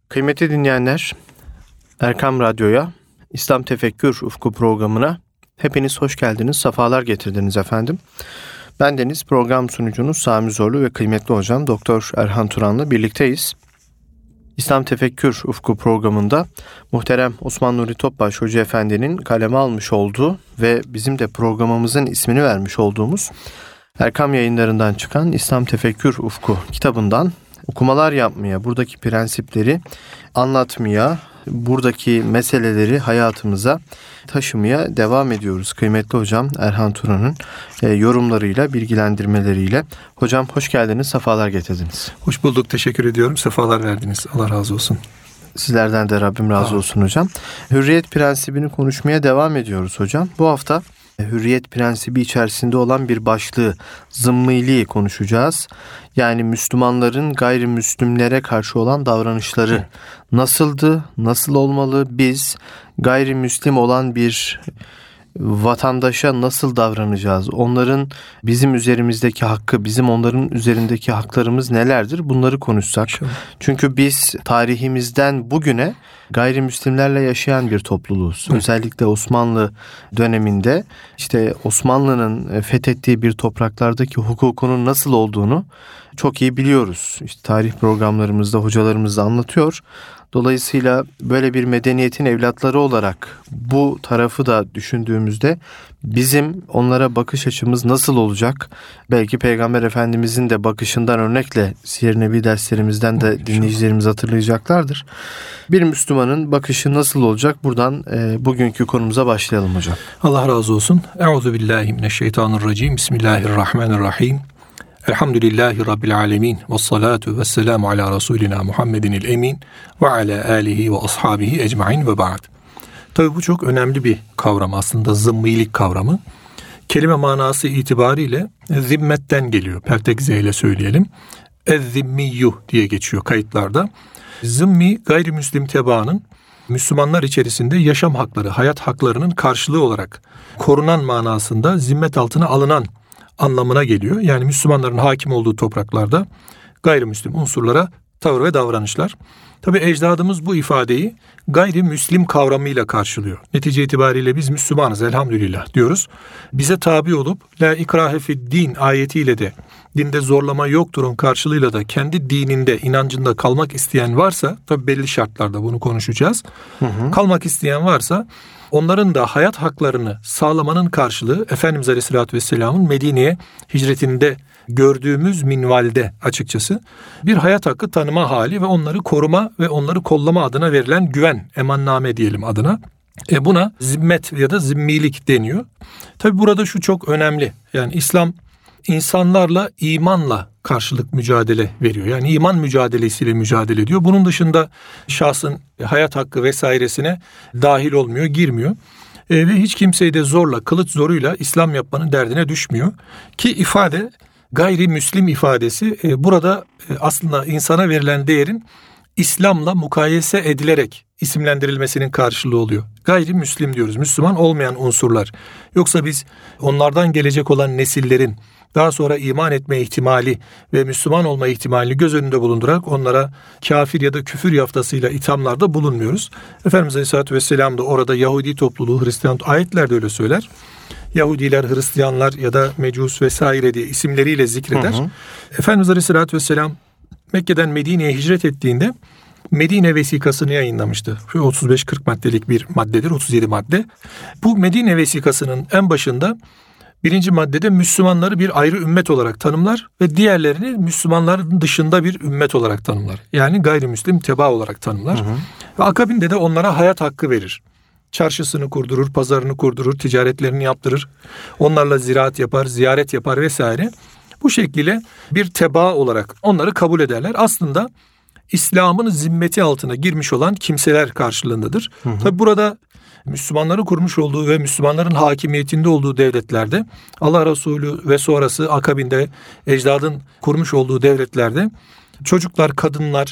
Kıymetli dinleyenler, Erkam Radyo'ya, İslam Tefekkür Ufku programına hepiniz hoş geldiniz, sefalar getirdiniz efendim. Bendeniz program sunucunuz Sami Zorlu ve kıymetli hocam Doktor Erhan Turan'la birlikteyiz. İslam Tefekkür Ufku programında muhterem Osman Nuri Topbaş Hoca Efendi'nin kaleme almış olduğu ve bizim de programımızın ismini vermiş olduğumuz Erkam Yayınlarından çıkan İslam Tefekkür Ufku kitabından okumalar yapmaya, buradaki prensipleri anlatmaya, buradaki meseleleri hayatımıza taşımaya devam ediyoruz. Kıymetli hocam Erhan Turan'ın yorumlarıyla, bilgilendirmeleriyle. Hocam hoş geldiniz, sefalar getirdiniz. Hoş bulduk, teşekkür ediyorum. Sefalar verdiniz. Allah razı olsun. Sizlerden de Rabbim razı olsun hocam. Hürriyet prensibini konuşmaya devam ediyoruz hocam. Bu hafta hürriyet prensibi içerisinde olan bir başlığı, zımmiliği konuşacağız. Yani Müslümanların gayrimüslimlere karşı olan davranışları nasıldı, nasıl olmalı, biz gayrimüslim olan bir vatandaşa nasıl davranacağız? Onların bizim üzerimizdeki hakkı, bizim onların üzerindeki haklarımız nelerdir? Bunları konuşsak. Çünkü biz tarihimizden bugüne gayrimüslimlerle yaşayan bir topluluğuz. Özellikle Osmanlı döneminde işte Osmanlı'nın fethettiği bir topraklardaki hukukunun nasıl olduğunu çok iyi biliyoruz. İşte tarih programlarımızda hocalarımız da anlatıyor. Dolayısıyla böyle bir medeniyetin evlatları olarak bu tarafı da düşündüğümüzde bizim onlara bakış açımız nasıl olacak? Belki Peygamber Efendimizin de bakışından örnekle Siyer-i Nebi derslerimizden de dinleyicilerimiz hatırlayacaklardır. Bir Müslümanın bakışı nasıl olacak? Buradan bugünkü konumuza başlayalım hocam. Allah razı olsun. Euzubillahimineşşeytanirracim. Bismillahirrahmanirrahim. Elhamdülillahi Rabbil alemin. Vessalatu vesselamu ala Resulina Muhammedinil emin. Ve ala alihi ve ashabihi ecmain ve ba'd. Tabii bu çok önemli bir kavram aslında, zımmilik kavramı. Kelime manası itibariyle zimmetten geliyor. Pertek Z ile söyleyelim. Ez-zimmiyyuh diye geçiyor kayıtlarda. Zimmi, gayrimüslim tebaanın Müslümanlar içerisinde yaşam hakları, hayat haklarının karşılığı olarak korunan manasında zimmet altına alınan anlamına geliyor. Yani Müslümanların hakim olduğu topraklarda gayrimüslim unsurlara tavır ve davranışlar. Tabi ecdadımız bu ifadeyi gayrimüslim kavramıyla karşılıyor. Netice itibariyle biz Müslümanız elhamdülillah diyoruz. Bize tabi olup la ikrahe fid din ayetiyle de dinde zorlama yokturun karşılığıyla da kendi dininde, inancında kalmak isteyen varsa, tabi belli şartlarda bunu konuşacağız. Kalmak isteyen varsa onların da hayat haklarını sağlamanın karşılığı Efendimiz Aleyhisselatü Vesselam'ın Medine'ye hicretinde gördüğümüz minvalde açıkçası bir hayat hakkı tanıma hali ve onları koruma ve onları kollama adına verilen güven, emanname diyelim adına. Buna zimmet ya da zimmilik deniyor. Tabi burada şu çok önemli. Yani İslam insanlarla imanla karşılık mücadele veriyor. Yani iman mücadelesiyle mücadele ediyor. Bunun dışında şahsın hayat hakkı vesairesine dahil olmuyor, girmiyor. Ve hiç kimseyi de zorla, kılıç zoruyla İslam yapmanın derdine düşmüyor. Ki ifade, gayrimüslim ifadesi burada aslında insana verilen değerin İslam'la mukayese edilerek isimlendirilmesinin karşılığı oluyor. Gayrimüslim diyoruz, Müslüman olmayan unsurlar. Yoksa biz onlardan gelecek olan nesillerin daha sonra iman etme ihtimali ve Müslüman olma ihtimalini göz önünde bulundurarak onlara kafir ya da küfür yaftasıyla ithamlarda bulunmuyoruz. Efendimiz Aleyhisselatü Vesselam da orada Yahudi topluluğu, Hristiyan ayetler de öyle söyler. Yahudiler, Hristiyanlar ya da Mecus vesaire diye isimleriyle zikreder. Efendimiz Aleyhisselatü Vesselam Mekke'den Medine'ye hicret ettiğinde Medine vesikasını yayınlamıştı. 35-40 maddelik bir maddedir, 37 madde. Bu Medine vesikasının en başında birinci maddede Müslümanları bir ayrı ümmet olarak tanımlar ve diğerlerini Müslümanların dışında bir ümmet olarak tanımlar. Yani gayrimüslim teba olarak tanımlar. Ve akabinde de onlara hayat hakkı verir. Çarşısını kurdurur, pazarını kurdurur, ticaretlerini yaptırır. Onlarla ziraat yapar, ziyaret yapar vesaire. Bu şekilde bir teba olarak onları kabul ederler. Aslında İslam'ın zimmeti altına girmiş olan kimseler karşılığındadır. Tabi burada Müslümanları kurmuş olduğu ve Müslümanların hakimiyetinde olduğu devletlerde, Allah Resulü ve sonrası akabinde ecdadın kurmuş olduğu devletlerde çocuklar, kadınlar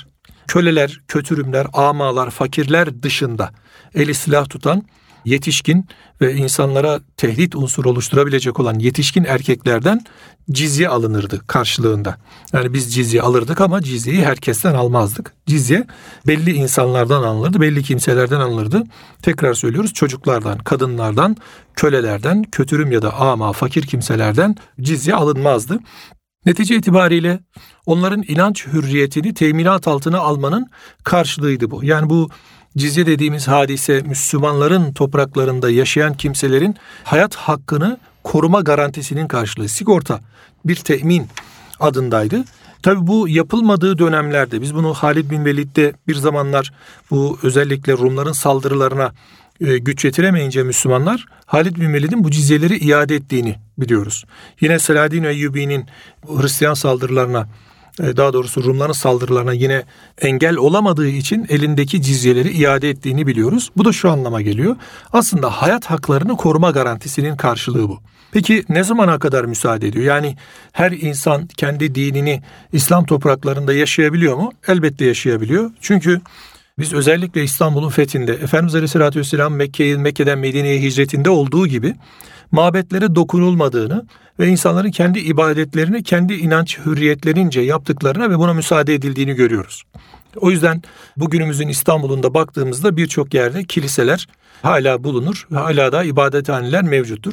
köleler, kötürümler, amalar, fakirler dışında eli silah tutan yetişkin ve insanlara tehdit unsuru oluşturabilecek olan yetişkin erkeklerden cizye alınırdı karşılığında. Yani biz cizye alırdık ama cizyeyi herkesten almazdık. Cizye belli insanlardan alınırdı, belli kimselerden alınırdı. Tekrar söylüyoruz, çocuklardan, kadınlardan, kölelerden, kötürüm ya da ama fakir kimselerden cizye alınmazdı. Netice itibariyle onların inanç hürriyetini teminat altına almanın karşılığıydı bu. Yani bu cizye dediğimiz hadise Müslümanların topraklarında yaşayan kimselerin hayat hakkını koruma garantisinin karşılığı. Sigorta, bir temin adındaydı. Tabii bu yapılmadığı dönemlerde biz bunu Halid bin Velid'de bir zamanlar bu özellikle Rumların saldırılarına güç yetiremeyince Müslümanlar Halid bin Velid'in bu cizyeleri iade ettiğini biliyoruz. Yine Selahaddin Eyyubi'nin Hristiyan saldırılarına, daha doğrusu Rumların saldırılarına yine engel olamadığı için elindeki cizyeleri iade ettiğini biliyoruz. Bu da şu anlama geliyor. Aslında hayat haklarını koruma garantisinin karşılığı bu. Peki ne zamana kadar müsaade ediyor? Yani her insan kendi dinini İslam topraklarında yaşayabiliyor mu? Elbette yaşayabiliyor. Çünkü biz özellikle İstanbul'un fethinde, Efendimiz Aleyhisselatü Vesselam Mekke'den Medine'ye hicretinde olduğu gibi mabetlere dokunulmadığını ve insanların kendi ibadetlerini kendi inanç hürriyetlerince yaptıklarına ve buna müsaade edildiğini görüyoruz. O yüzden bugünümüzün İstanbul'unda baktığımızda birçok yerde kiliseler hala bulunur ve hala da ibadethaneler mevcuttur.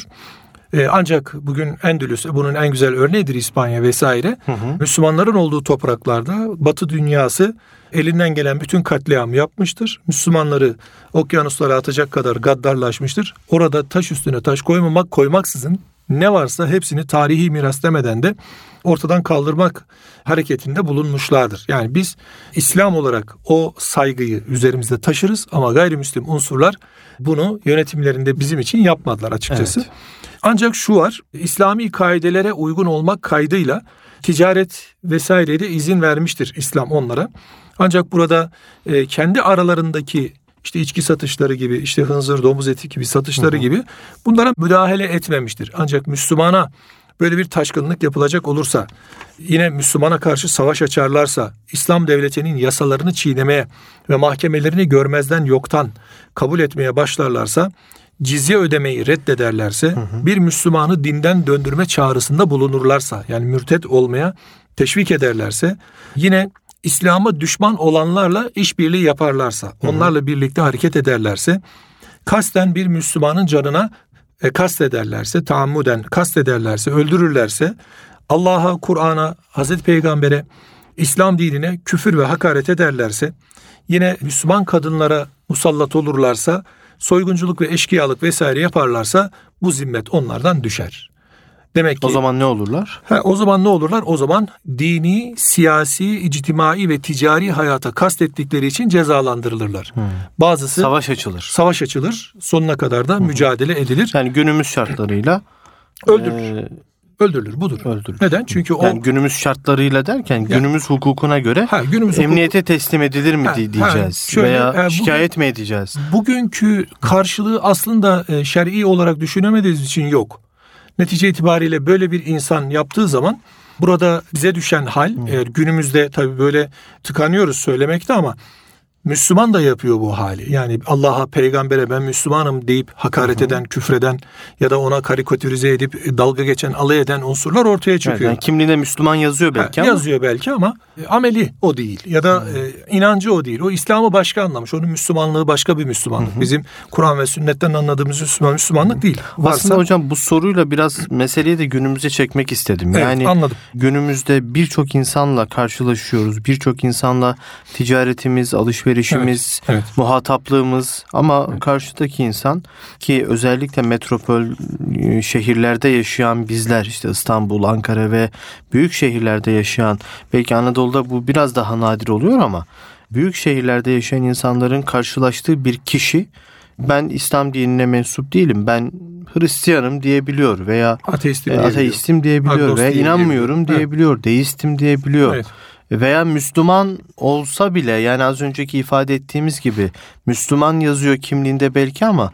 Ancak bugün Endülüs bunun en güzel örneğidir, İspanya vesaire. Müslümanların olduğu topraklarda Batı dünyası elinden gelen bütün katliamı yapmıştır. Müslümanları okyanuslara atacak kadar gaddarlaşmıştır. Orada taş üstüne taş koymaksızın ne varsa hepsini tarihi miras demeden de ortadan kaldırmak hareketinde bulunmuşlardır. Yani biz İslam olarak o saygıyı üzerimizde taşırız ama gayrimüslim unsurlar bunu yönetimlerinde bizim için yapmadılar açıkçası. Evet. Ancak şu var, İslami kaidelere uygun olmak kaydıyla ticaret vesaireye izin vermiştir İslam onlara. Ancak burada kendi aralarındaki işte içki satışları gibi, işte hınzır, domuz eti gibi satışları gibi bunlara müdahale etmemiştir. Ancak Müslümana böyle bir taşkınlık yapılacak olursa, yine Müslümana karşı savaş açarlarsa, İslam devletinin yasalarını çiğnemeye ve mahkemelerini görmezden yoktan kabul etmeye başlarlarsa, cizye ödemeyi reddederlerse, bir Müslümanı dinden döndürme çağrısında bulunurlarsa, yani mürted olmaya teşvik ederlerse, yine İslam'a düşman olanlarla işbirliği yaparlarsa, onlarla birlikte hareket ederlerse, kasten bir Müslümanın canına kastederlerse, taammuden kastederlerse, öldürürlerse, Allah'a, Kur'an'a, Hazreti Peygamber'e, İslam dinine küfür ve hakaret ederlerse, yine Müslüman kadınlara musallat olurlarsa, soygunculuk ve eşkıyalık vesaire yaparlarsa bu zimmet onlardan düşer. Demek ki o zaman ne olurlar? O zaman ne olurlar? O zaman dini, siyasi, ictimai ve ticari hayata kastettikleri için cezalandırılırlar. Bazısı savaş açılır. Sonuna kadar da mücadele edilir. Yani günümüz şartlarıyla öldürülür. Budur. Öldürülür. Neden? Çünkü yani günümüz şartlarıyla derken günümüz hukukuna göre emniyete teslim edilir mi diyeceğiz veya şikayet mi edeceğiz? Bugünkü karşılığı aslında şer'i olarak düşünemediğimiz için yok. Netice itibariyle böyle bir insan yaptığı zaman burada bize düşen hal, günümüzde tabii böyle tıkanıyoruz söylemekte ama Müslüman da yapıyor bu hali. Yani Allah'a, peygambere ben Müslümanım deyip hakaret eden, küfreden ya da ona karikatürize edip dalga geçen, alay eden unsurlar ortaya çıkıyor. Evet, yani kimliğinde Müslüman yazıyor belki ama. Yazıyor belki ama ameli o değil ya da inancı o değil. O İslam'ı başka anlamış. Onun Müslümanlığı başka bir Müslümanlık. Bizim Kur'an ve sünnetten anladığımız Müslümanlık değil. Aslında hocam bu soruyla biraz meseleyi de günümüze çekmek istedim. Evet, yani anladım. Günümüzde birçok insanla karşılaşıyoruz. Birçok insanla ticaretimiz, alışverişimiz, muhataplığımız ama karşıdaki insan ki özellikle metropol şehirlerde yaşayan bizler, işte İstanbul, Ankara ve büyük şehirlerde yaşayan, belki Anadolu'da bu biraz daha nadir oluyor ama büyük şehirlerde yaşayan insanların karşılaştığı bir kişi ben İslam dinine mensup değilim, ben Hristiyanım diyebiliyor veya ateistim diyebiliyor veya inanmıyorum diyebiliyor, deistim diyebiliyor. Evet. Veya Müslüman olsa bile, yani az önceki ifade ettiğimiz gibi Müslüman yazıyor kimliğinde belki ama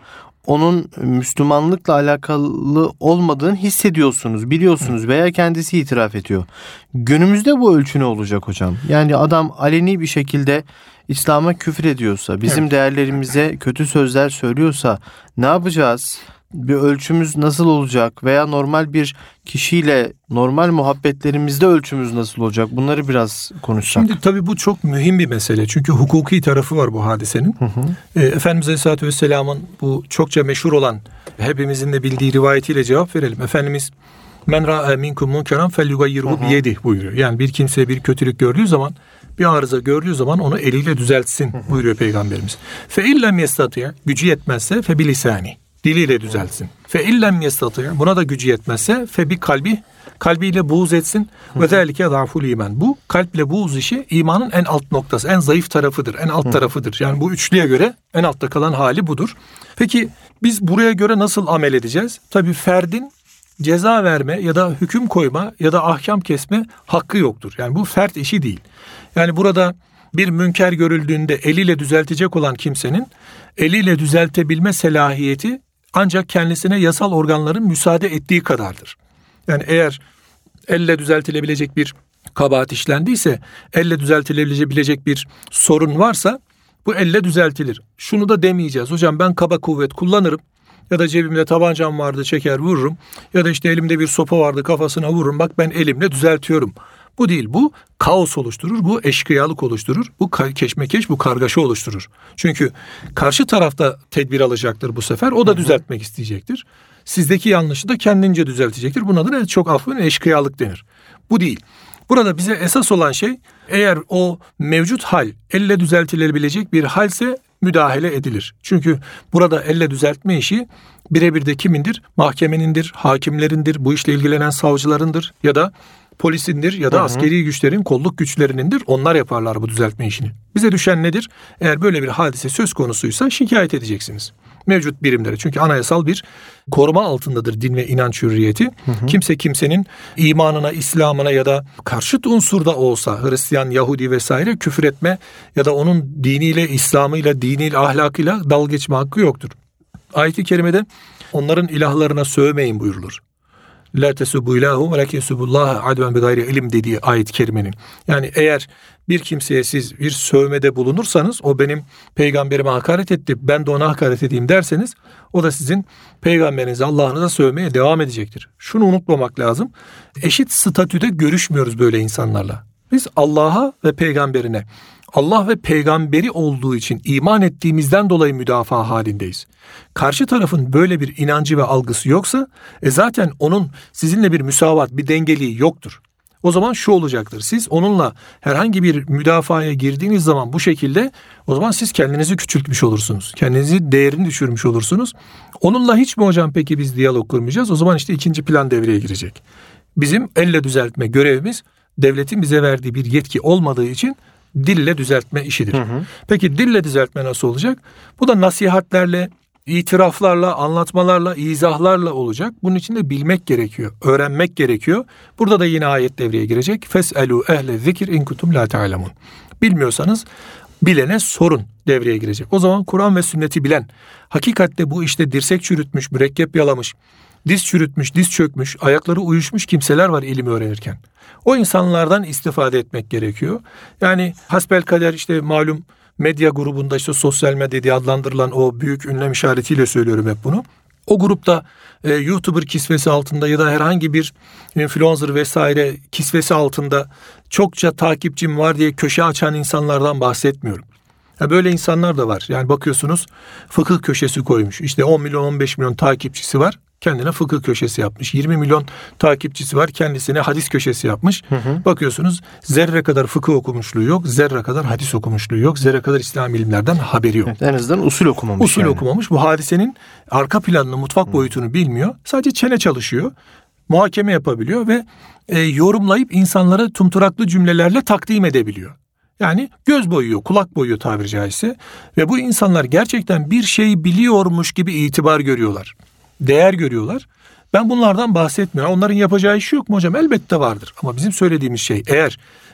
onun Müslümanlıkla alakalı olmadığını hissediyorsunuz, biliyorsunuz veya kendisi itiraf ediyor. Günümüzde bu ölçü ne olacak hocam? Yani adam aleni bir şekilde İslam'a küfür ediyorsa, bizim değerlerimize kötü sözler söylüyorsa ne yapacağız? Bir ölçümüz nasıl olacak? Veya normal bir kişiyle normal muhabbetlerimizde ölçümüz nasıl olacak? Bunları biraz konuşsak. Şimdi tabii bu çok mühim bir mesele. Çünkü hukuki tarafı var bu hadisenin. Efendimiz Aleyhisselatü Vesselam'ın bu çokça meşhur olan, hepimizin de bildiği rivayetiyle cevap verelim. Efendimiz men ra'a minkum munkeran felyughayyirhu biyedihi buyuruyor. Yani bir kimse bir kötülük gördüğü zaman, bir arıza gördüğü zaman onu eliyle düzeltsin buyuruyor Peygamberimiz. Fe illem yestati', gücü yetmezse fe bilisani, diliyle düzeltsin. Fe illem yestati', buna da gücü yetmezse fe bi kalbi, kalbiyle buğz etsin. Ve zelike zaful iman. Bu kalple buğz işi imanın en alt noktası, en zayıf tarafıdır, en alt tarafıdır. Yani bu üçlüye göre en altta kalan hali budur. Peki biz buraya göre nasıl amel edeceğiz? Tabii ferdin ceza verme ya da hüküm koyma ya da ahkam kesme hakkı yoktur. Yani bu fert işi değil. Yani burada bir münker görüldüğünde eliyle düzeltecek olan kimsenin eliyle düzeltebilme selahiyeti ancak kendisine yasal organların müsaade ettiği kadardır. Yani eğer elle düzeltilebilecek bir kabahat işlendiyse, elle düzeltilebilecek bir sorun varsa bu elle düzeltilir. Şunu da demeyeceğiz. Hocam ben kaba kuvvet kullanırım. Ya da cebimde tabancam vardı, çeker vururum. Ya da işte elimde bir sopa vardı, kafasına vururum. Bak ben elimle düzeltiyorum. Bu değil. Bu kaos oluşturur. Bu eşkıyalık oluşturur. Bu keşmekeş, bu kargaşa oluşturur. Çünkü karşı tarafta tedbir alacaktır bu sefer. O da düzeltmek isteyecektir. Sizdeki yanlışı da kendince düzeltecektir. Buna da çok affın eşkıyalık denir. Bu değil. Burada bize esas olan şey, eğer o mevcut hal elle düzeltilebilecek bir halse müdahale edilir. Çünkü burada elle düzeltme işi birebir de kimindir? Mahkemenindir, hakimlerindir, bu işle ilgilenen savcılarındır ya da polisindir ya da askeri güçlerin, kolluk güçlerinindir. Onlar yaparlar bu düzeltme işini. Bize düşen nedir? Eğer böyle bir hadise söz konusuysa şikayet edeceksiniz mevcut birimlere. Çünkü anayasal bir koruma altındadır din ve inanç hürriyeti. Kimse kimsenin imanına, İslam'ına ya da karşıt unsurda olsa, Hristiyan, Yahudi vesaire küfür etme ya da onun diniyle, İslam'ıyla, diniyle, ahlakıyla dalga geçme hakkı yoktur. Ayet-i kerimede onların ilahlarına sövmeyin buyurulur. La tesubu ilahu ve lakin subullaha adven bi gayri ilim dediği ayet-i kerimenin. Yani eğer bir kimseye siz bir sövmede bulunursanız, o benim peygamberime hakaret etti, ben de ona hakaret edeyim derseniz, o da sizin peygamberinize, Allah'ınıza sövmeye devam edecektir. Şunu unutmamak lazım. Eşit statüde görüşmüyoruz böyle insanlarla. Biz Allah'a ve peygamberine, Allah ve peygamberi olduğu için iman ettiğimizden dolayı müdafaa halindeyiz. Karşı tarafın böyle bir inancı ve algısı yoksa zaten onun sizinle bir müsavat, bir dengeliği yoktur. O zaman şu olacaktır. Siz onunla herhangi bir müdafaya girdiğiniz zaman bu şekilde, o zaman siz kendinizi küçültmüş olursunuz. Kendinizi değerini düşürmüş olursunuz. Onunla hiç mi hocam peki biz diyalog kurmayacağız? O zaman işte ikinci plan devreye girecek. Bizim elle düzeltme görevimiz devletin bize verdiği bir yetki olmadığı için dille düzeltme işidir. Peki dille düzeltme nasıl olacak? Bu da nasihatlerle, itiraflarla, anlatmalarla, izahlarla olacak. Bunun için de bilmek gerekiyor, öğrenmek gerekiyor. Burada da yine ayet devreye girecek. Fes'elu ehle zikir in kuntum la ta'lemun. Bilmiyorsanız bilene sorun devreye girecek. O zaman Kur'an ve sünneti bilen, hakikatte bu işte dirsek çürütmüş, mürekkep yalamış, diz çürütmüş, diz çökmüş, ayakları uyuşmuş kimseler var ilim öğrenirken. O insanlardan istifade etmek gerekiyor. Yani hasbelkader işte malum medya grubunda, işte sosyal medya diye adlandırılan o büyük ünlem işaretiyle söylüyorum hep bunu. O grupta YouTuber kisvesi altında ya da herhangi bir influencer vesaire kisvesi altında çokça takipçim var diye köşe açan insanlardan bahsetmiyorum. Ya böyle insanlar da var. Yani bakıyorsunuz fıkıh köşesi koymuş. İşte 10 milyon 15 milyon takipçisi var. Kendine fıkıh köşesi yapmış. 20 milyon takipçisi var. Kendisine hadis köşesi yapmış. Bakıyorsunuz zerre kadar fıkıh okumuşluğu yok. Zerre kadar hadis okumuşluğu yok. Zerre kadar İslam ilimlerden haberi yok. Evet, en azından usul okumamış. Usul okumamış. Bu hadisenin arka planını, mutfak boyutunu bilmiyor. Sadece çene çalışıyor. Muhakeme yapabiliyor ve yorumlayıp insanlara tumturaklı cümlelerle takdim edebiliyor. Yani göz boyuyor, kulak boyuyor tabiri caizse. Ve bu insanlar gerçekten bir şeyi biliyormuş gibi itibar görüyorlar. Değer görüyorlar. Ben bunlardan bahsetmiyorum. Onların yapacağı iş yok mu hocam? Elbette vardır. Ama bizim söylediğimiz şey, eğer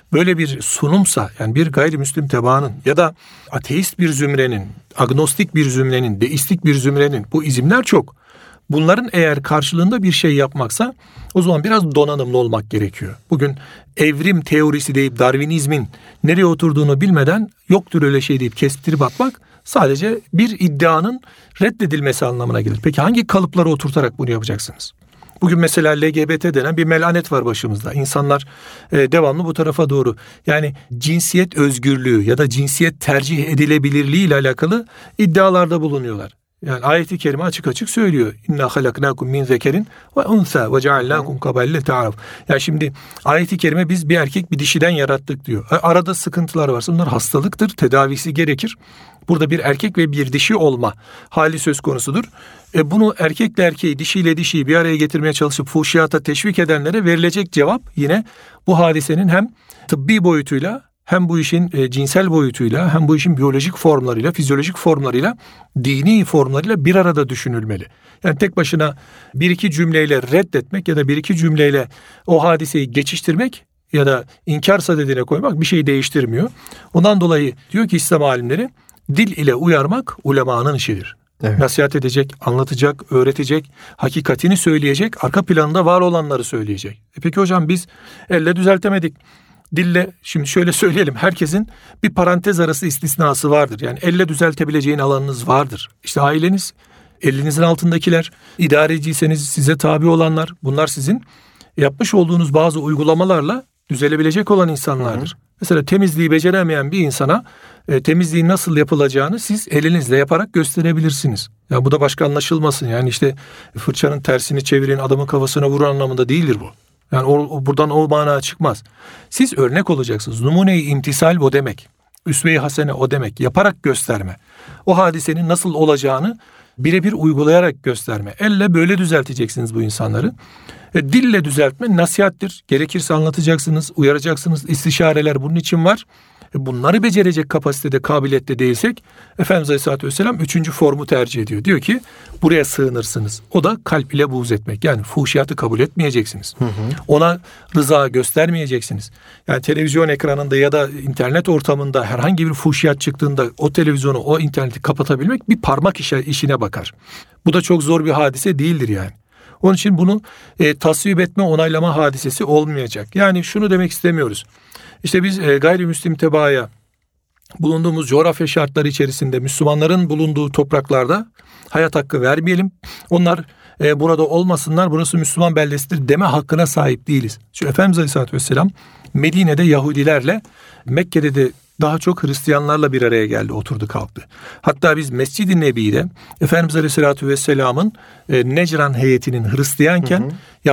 böyle bir sunumsa, yani bir gayrimüslim tebaanın ya da ateist bir zümrenin, agnostik bir zümrenin, deistik bir zümrenin, bu izimler çok. Bunların eğer karşılığında bir şey yapmaksa o zaman biraz donanımlı olmak gerekiyor. Bugün evrim teorisi deyip Darwinizmin nereye oturduğunu bilmeden yoktur öyle şey deyip kestirip atmak sadece bir iddianın reddedilmesi anlamına gelir. Peki hangi kalıplara oturtarak bunu yapacaksınız? Bugün mesela LGBT denen bir melanet var başımızda. İnsanlar devamlı bu tarafa doğru, yani cinsiyet özgürlüğü ya da cinsiyet tercih edilebilirliği ile alakalı iddialarda bulunuyorlar. Yani ayet-i kerime açık açık söylüyor. İnna halaknakum min zekerin ve unsa ve cealnakum kabailen ta'aruf. Yani şimdi ayet-i kerime biz bir erkek bir dişiden yarattık diyor. Arada sıkıntılar varsa bunlar hastalıktır, tedavisi gerekir. Burada bir erkek ve bir dişi olma hali söz konusudur. Bunu erkekle erkeği, dişiyle dişiyi bir araya getirmeye çalışıp fuhşiyata teşvik edenlere verilecek cevap yine bu hadisenin hem tıbbi boyutuyla, hem bu işin cinsel boyutuyla, hem bu işin biyolojik formlarıyla, fizyolojik formlarıyla, dini formlarıyla bir arada düşünülmeli. Yani tek başına bir iki cümleyle reddetmek ya da bir iki cümleyle o hadiseyi geçiştirmek ya da inkar sadedine koymak bir şeyi değiştirmiyor. Ondan dolayı diyor ki İslam alimleri, dil ile uyarmak ulemanın işidir. Evet. Nasihat edecek, anlatacak, öğretecek, hakikatini söyleyecek, arka planında var olanları söyleyecek. Peki hocam biz elle düzeltemedik. Dille, şimdi şöyle söyleyelim, herkesin bir parantez arası istisnası vardır. Yani elle düzeltebileceğin alanınız vardır. İşte aileniz, elinizin altındakiler, idareciyseniz size tabi olanlar, bunlar sizin yapmış olduğunuz bazı uygulamalarla düzelebilecek olan insanlardır. Mesela temizliği beceremeyen bir insana temizliğin nasıl yapılacağını siz elinizle yaparak gösterebilirsiniz. Ya bu da başka anlaşılmasın. Yani işte fırçanın tersini çevirin, adamın kafasına vurun anlamında değildir bu. Yani buradan o mana çıkmaz. Siz örnek olacaksınız. Numune-i imtisal o demek. Üsve-i hasene o demek. Yaparak gösterme. O hadisenin nasıl olacağını birebir uygulayarak gösterme. Elle böyle düzelteceksiniz bu insanları. Dille düzeltme nasihattir. Gerekirse anlatacaksınız, uyaracaksınız. İstişareler bunun için var. Bunları becerecek kapasitede, kabiliyette değilsek Efendimiz Aleyhisselatü Vesselam 3. formu tercih ediyor. Diyor ki buraya sığınırsınız. O da kalp ile buğz etmek. Yani fuhşiyatı kabul etmeyeceksiniz. Ona rıza göstermeyeceksiniz. Yani televizyon ekranında ya da internet ortamında herhangi bir fuhşiyat çıktığında o televizyonu, o interneti kapatabilmek bir parmak işine bakar. Bu da çok zor bir hadise değildir yani. Onun için bunu tasvip etme, onaylama hadisesi olmayacak. Yani şunu demek istemiyoruz. İşte biz gayrimüslim tebaaya bulunduğumuz coğrafya şartları içerisinde Müslümanların bulunduğu topraklarda hayat hakkı vermeyelim. Onlar burada olmasınlar, burası Müslüman beldesidir deme hakkına sahip değiliz. Çünkü Efendimiz Aleyhisselatü Vesselam Medine'de Yahudilerle, Mekke'de de daha çok Hristiyanlarla bir araya geldi, oturdu kalktı. Hatta biz Mescid-i Nebi'de Efendimiz Aleyhisselatü Vesselam'ın Necran heyetinin Hristiyanken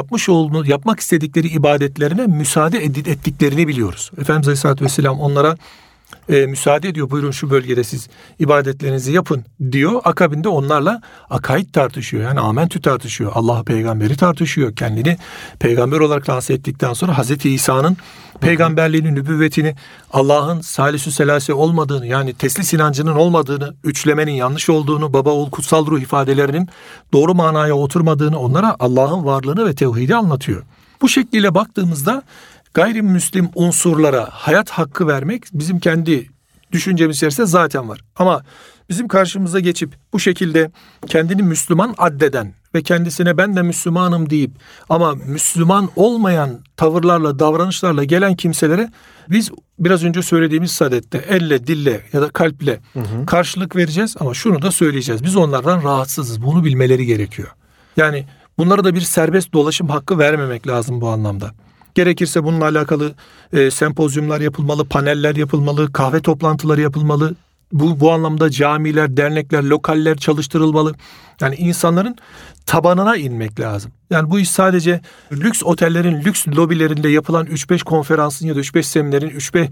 yapmak istedikleri ibadetlerine müsaade ettiklerini biliyoruz. Efendimiz Aleyhisselatü Vesselam onlara müsaade ediyor. Buyurun şu bölgede siz ibadetlerinizi yapın diyor. Akabinde onlarla akaid tartışıyor. Yani amentü tartışıyor. Allah peygamberi tartışıyor. Kendini peygamber olarak lanse ettikten sonra Hazreti İsa'nın peygamberliğini, nübüvvetini, Allah'ın salisü selase olmadığını, yani teslis inancının olmadığını, üçlemenin yanlış olduğunu, baba oğul kutsal ruh ifadelerinin doğru manaya oturmadığını, onlara Allah'ın varlığını ve tevhidi anlatıyor. Bu şekliyle baktığımızda gayrimüslim unsurlara hayat hakkı vermek bizim kendi düşüncemiz içerisinde zaten var. Ama bizim karşımıza geçip bu şekilde kendini Müslüman addeden ve kendisine ben de Müslümanım deyip ama Müslüman olmayan tavırlarla, davranışlarla gelen kimselere biz biraz önce söylediğimiz sadette elle, dille ya da kalple karşılık vereceğiz ama şunu da söyleyeceğiz. Biz onlardan rahatsızız. Bunu bilmeleri gerekiyor. Yani bunlara da bir serbest dolaşım hakkı vermemek lazım bu anlamda. Gerekirse bununla alakalı sempozyumlar yapılmalı, paneller yapılmalı, kahve toplantıları yapılmalı. Bu anlamda camiler, dernekler, lokaller çalıştırılmalı. Yani insanların tabanına inmek lazım. Yani bu iş sadece lüks otellerin lüks lobilerinde yapılan 3-5 konferansın ya da 3-5 seminerin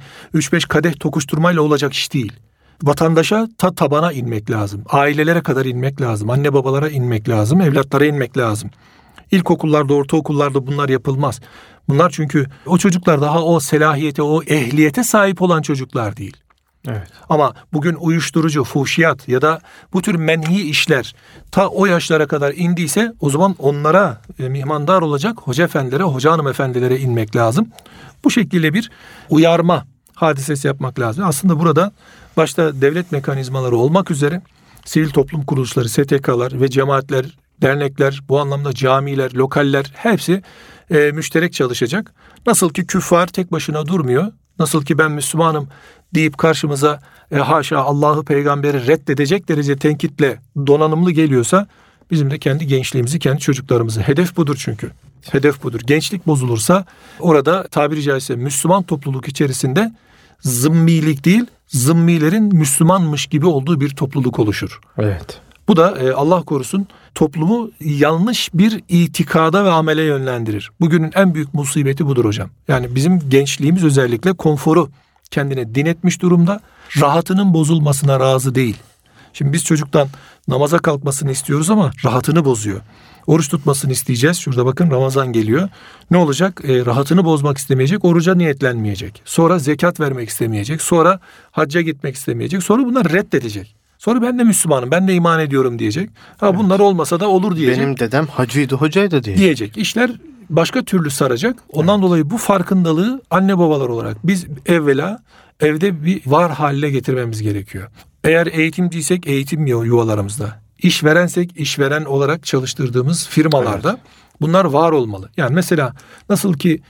3-5 kadeh tokuşturmayla olacak iş değil. Vatandaşa tabana inmek lazım. Ailelere kadar inmek lazım. Anne babalara inmek lazım. Evlatlara inmek lazım. İlkokullarda, ortaokullarda bunlar yapılmaz. Bunlar çünkü o çocuklar daha o selahiyete, o ehliyete sahip olan çocuklar değil. Evet. Ama bugün uyuşturucu, fuhşiyat ya da bu tür menhi işler ta o yaşlara kadar indiyse o zaman onlara mihmandar olacak hoca efendilere, hoca hanımefendilere inmek lazım. Bu şekilde bir uyarma hadisesi yapmak lazım. Aslında burada başta devlet mekanizmaları olmak üzere sivil toplum kuruluşları, STK'lar ve cemaatler, dernekler, bu anlamda camiler, lokaller hepsi müşterek çalışacak. Nasıl ki küffar tek başına durmuyor, nasıl ki ben Müslümanım deyip karşımıza haşa Allah'ı, peygamberi reddedecek derece tenkitle donanımlı geliyorsa bizim de kendi gençliğimizi, kendi çocuklarımızı, hedef budur çünkü. Hedef budur. Gençlik bozulursa orada tabiri caizse Müslüman topluluk içerisinde zımmilik değil, zımmilerin Müslümanmış gibi olduğu bir topluluk oluşur. Evet. Bu da Allah korusun toplumu yanlış bir itikada ve amele yönlendirir. Bugünün en büyük musibeti budur hocam. Yani bizim gençliğimiz özellikle konforu kendine din etmiş durumda. Rahatının bozulmasına razı değil. Şimdi biz çocuktan namaza kalkmasını istiyoruz ama rahatını bozuyor. Oruç tutmasını isteyeceğiz. Şurada bakın Ramazan geliyor. Ne olacak? Rahatını bozmak istemeyecek, oruca niyetlenmeyecek. Sonra zekat vermek istemeyecek. Sonra hacca gitmek istemeyecek. Sonra bunları reddedecek. Sonra ben de Müslümanım, ben de iman ediyorum diyecek. Bunlar olmasa da olur diyecek. Benim dedem hacıydı, hocaydı diyecek. İşler başka türlü saracak. Ondan dolayı bu farkındalığı anne babalar olarak biz evvela evde bir var haline getirmemiz gerekiyor. Eğer eğitimciysek eğitim yuvalarımızda, işverensek işveren olarak çalıştırdığımız firmalarda bunlar var olmalı. Yani mesela nasıl ki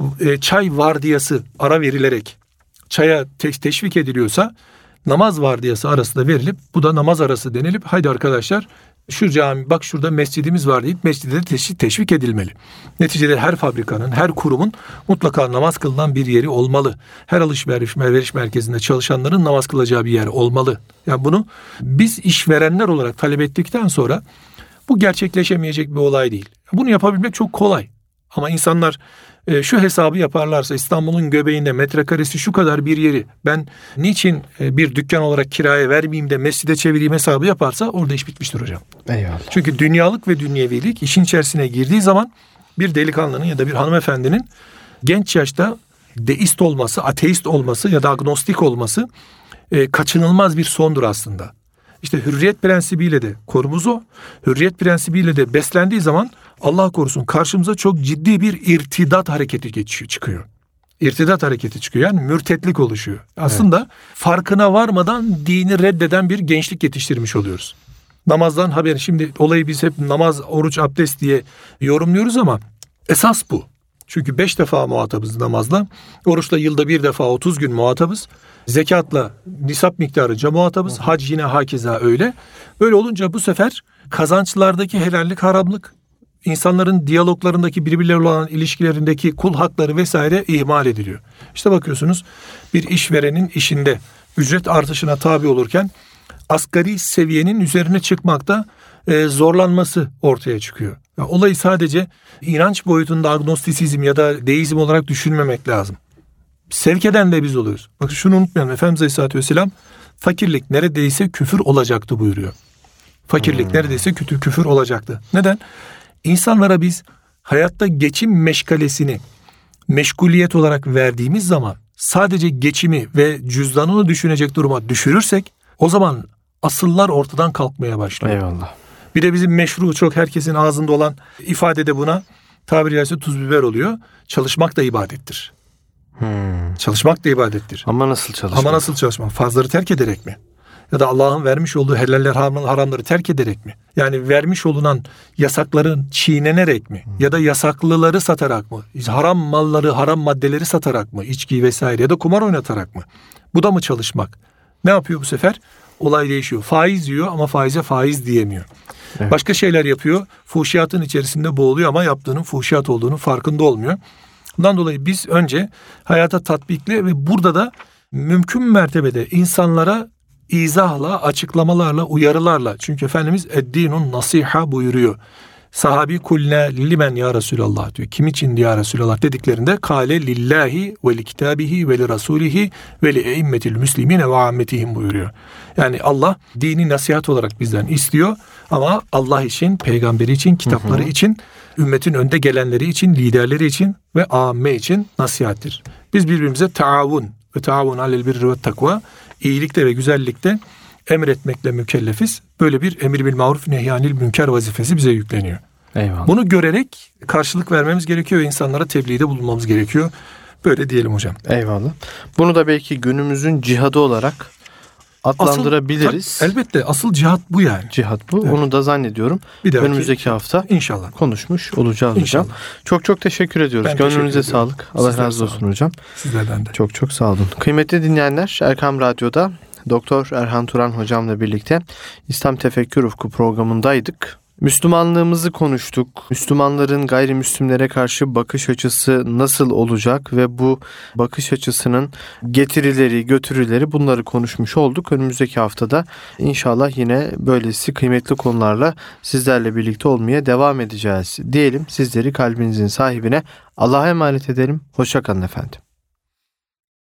çay vardiyası ara verilerek çaya teşvik ediliyorsa namaz vardiyası arası da verilip bu da namaz arası denilip haydi arkadaşlar şu cami bak şurada mescidimiz var deyip mescide teşvik edilmeli. Neticede her fabrikanın, her kurumun mutlaka namaz kılınan bir yeri olmalı. Her alışveriş merkezinde çalışanların namaz kılacağı bir yer olmalı. Yani bunu biz işverenler olarak talep ettikten sonra bu gerçekleşemeyecek bir olay değil. Bunu yapabilmek çok kolay. Ama insanlar şu hesabı yaparlarsa İstanbul'un göbeğinde metrekaresi şu kadar bir yeri ben niçin bir dükkan olarak kiraya vermeyeyim de mescide çevireyim hesabı yaparsa orada iş bitmiştir hocam. Eyvallah. Çünkü dünyalık ve dünyevilik işin içerisine girdiği zaman bir delikanlının ya da bir hanımefendinin genç yaşta deist olması, ateist olması ya da agnostik olması kaçınılmaz bir sondur aslında. İşte hürriyet prensibiyle de konumuz o. Hürriyet prensibiyle de beslendiği zaman Allah korusun karşımıza çok ciddi bir irtidat hareketi çıkıyor. İrtidat hareketi çıkıyor. Yani mürtetlik oluşuyor. Aslında farkına varmadan dini reddeden bir gençlik yetiştirmiş oluyoruz. Namazdan haber. Şimdi olayı biz hep namaz, oruç, abdest diye yorumluyoruz ama esas bu. Çünkü 5 defa muhatabız namazla. Oruçla yılda 1 defa 30 gün muhatabız. Zekatla nisap miktarınca muhatabız. Hac yine hakeza öyle. Böyle olunca bu sefer kazançlardaki helallik, haramlık, insanların diyaloglarındaki birbirleriyle olan ilişkilerindeki kul hakları vesaire ihmal ediliyor. İşte bakıyorsunuz bir işverenin işinde ücret artışına tabi olurken asgari seviyenin üzerine çıkmakta zorlanması ortaya çıkıyor. Yani olayı sadece inanç boyutunda agnostisizm ya da deizm olarak düşünmemek lazım. Sevk eden de biz oluyoruz. Bakın şunu unutmayalım. Efendimiz Aleyhisselatü Vesselam fakirlik neredeyse küfür olacaktı buyuruyor. Fakirlik neredeyse küfür olacaktı. Neden? İnsanlara biz hayatta geçim meşgalesini meşguliyet olarak verdiğimiz zaman sadece geçimi ve cüzdanını düşünecek duruma düşürürsek o zaman asıllar ortadan kalkmaya başlıyor. Eyvallah. Bir de bizim meşru çok herkesin ağzında olan ifadede buna tabiri caizse tuz biber oluyor. Çalışmak da ibadettir. Çalışmak da ibadettir. Ama nasıl çalışmak? Ama nasıl çalışmak? Farzları terk ederek mi? Ya da Allah'ın vermiş olduğu helaller, haramları terk ederek mi? Yani vermiş olunan yasakların çiğnenerek mi? Ya da yasaklıları satarak mı? Haram malları, haram maddeleri satarak mı? İçki vesaire ya da kumar oynatarak mı? Bu da mı çalışmak? Ne yapıyor bu sefer? Olay değişiyor. Faiz diyor ama faize faiz diyemiyor. Evet. Başka şeyler yapıyor. Fuhşiyatın içerisinde boğuluyor ama yaptığının fuhşiyat olduğunu farkında olmuyor. Bundan dolayı biz önce hayata tatbikle ve burada da mümkün mertebede insanlara izahla, açıklamalarla, uyarılarla. Çünkü Efendimiz eddinun nasiha buyuruyor. Sahabi kulne limen ya Resulallah diyor. Kim için ya Resulallah dediklerinde kâle lillahi ve li kitabihi ve li rasulihi ve li eimmetil müslimine ve ammetihim buyuruyor. Yani Allah dini nasihat olarak bizden istiyor ama Allah için, peygamberi için, kitapları için, ümmetin önde gelenleri için, liderleri için ve amme için nasihattir. Biz birbirimize taavun ve taavun alel birri ve takva, iyilikte ve güzellikte emretmekle mükellefiz. Böyle bir emir bil maruf nehyanil münker vazifesi bize yükleniyor. Eyvallah. Bunu görerek karşılık vermemiz gerekiyor ve insanlara tebliğde bulunmamız gerekiyor. Böyle diyelim hocam. Eyvallah. Bunu da belki günümüzün cihadı olarak adlandırabiliriz. Elbette asıl cihat bu yani. Cihat bu. Evet. Onu da zannediyorum önümüzdeki hafta inşallah konuşmuş olacağız İnşallah. hocam. Çok çok teşekkür ediyoruz. Ben Gönlünüze teşekkür ediyorum. sağlık. Allah Sizler razı sağ olsun olun. hocam. Sizlerden de. Çok çok sağ olun. Kıymetli dinleyenler, Erkam Radyo'da Doktor Erhan Turan hocamla birlikte İslam Tefekkür Ufku programındaydık. Müslümanlığımızı konuştuk. Müslümanların gayrimüslimlere karşı bakış açısı nasıl olacak ve bu bakış açısının getirileri, götürüleri, bunları konuşmuş olduk. Önümüzdeki haftada inşallah yine böylesi kıymetli konularla sizlerle birlikte olmaya devam edeceğiz diyelim. Sizleri kalbinizin sahibine Allah'a emanet edelim. Hoşça kalın efendim.